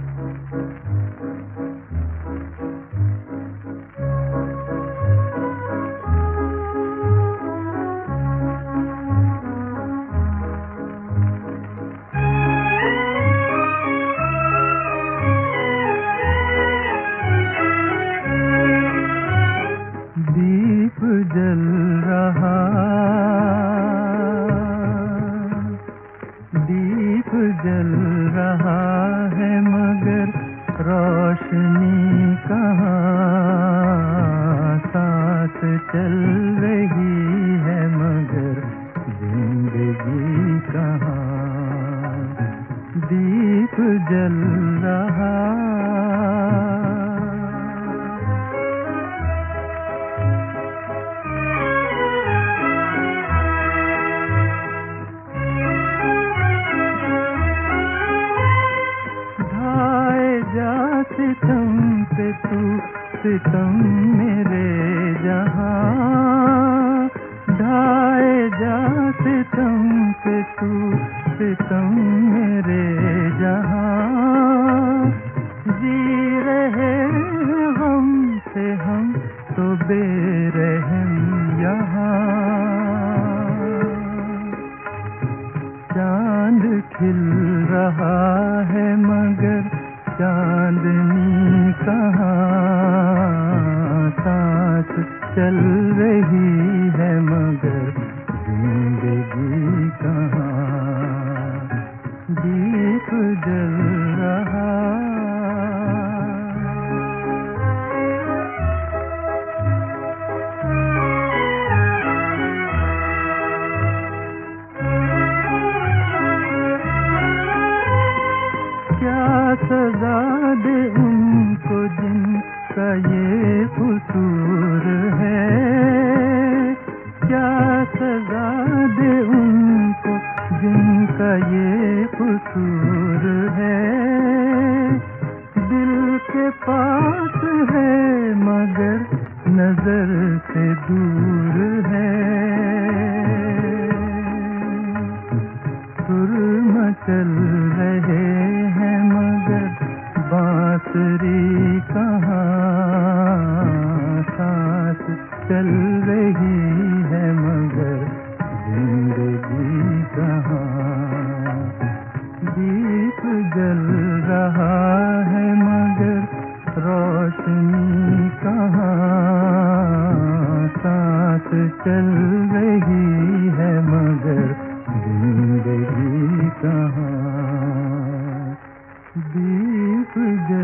दीप जल रहा, दीप जल रहा है मगर रोशनी कहाँ, सांस चल रही है मगर जिंदगी कहाँ। दीप जल रहा, सितम पे तू सितम मेरे जहां, ढाए जा सितम पे तू सितम मेरे जहां। जी रहे हम से हम तो बेरहम यहाँ। चांद खिल रहा है मगर चांदनी कहाँ, सांस चल रही है मगर जिंदगी कहाँ। दीप जल रहा, क्या सजा दे उनको जिनका ये कसूर है, क्या सजा दे उनको जिनका ये कसूर है। दिल के पास है मगर नजर से दूर है। सुर मचल रहे हैं मगर बांसुरी कहाँ, सांस चल रही है मगर जिंदगी कहाँ। दीप जल रहा है मगर रोशनी कहाँ, सांस चल रही है मगर जिंदगी कहाँ। दीप